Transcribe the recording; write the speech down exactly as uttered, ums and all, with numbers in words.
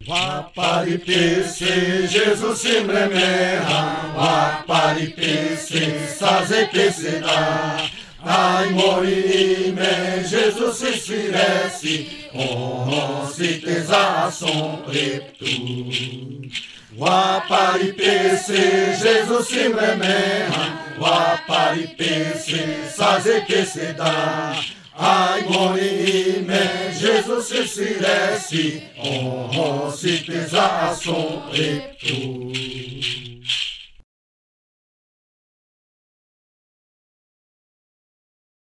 Waparipese, Jesus Simremeha, Waparipese, Sazepeseda, Ai Morime, Jesus Sisiresi, Oh, Citesa, Som Reptu. Waparipese, Jesus Simremeha, Waparipese, Sazepeseda, Ai Morime, Jesus Sisiresi, Oh, Citesa, Som Reptu.